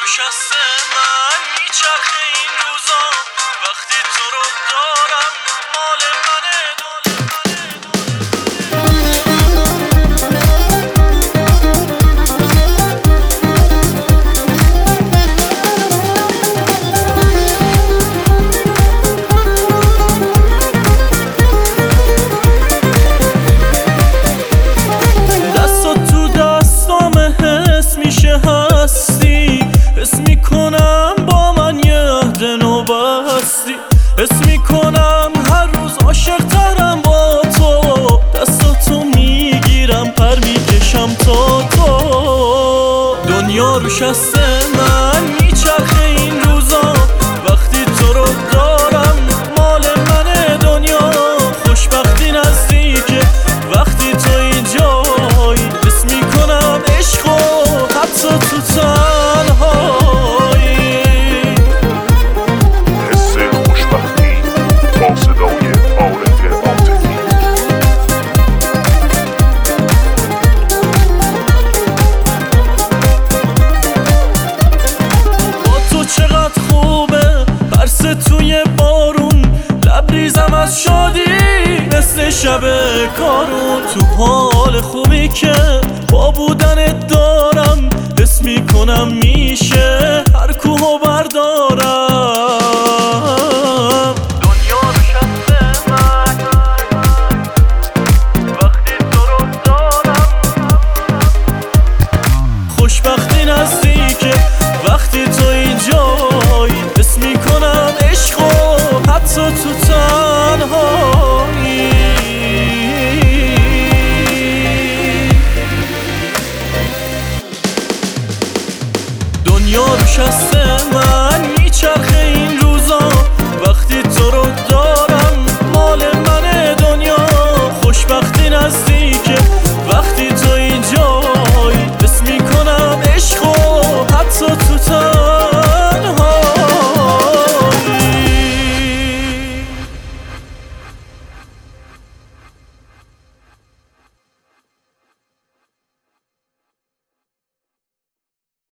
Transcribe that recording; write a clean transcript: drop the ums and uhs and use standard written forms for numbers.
شست من میچرخه این روزا وقتی تو رو دارم مال منه دستات تو دستام حس میشه هستی حس میکنم با من یه عهد نو بستی حس میکنم هر روز عاشق‌ترم با تو دستاتو میگیرم پر میکشم تا تو دنیا رو شست من میچرخه این روزا وقتی تو رو دارم مال منه دنیا خوشبختی نزدیکه وقتی تو اینجایی حس میکنم عشق و حتی تو تنهایی حس خوشبختی با صدای عارف عاطفی. با تو چقدر خوبه پرسه توی بارون لبریزم از شادی مثل شب کارون تو حال خوبی که با بودنت دارم حس میکنم میشه هر کوهو بردارم دنیا رو شست من وقتی تو رو دارم خوشبختی نزدیکه وقتی تو اینجایی حس میکنم عشق و حتی تو تنهایی دنیا رو شست من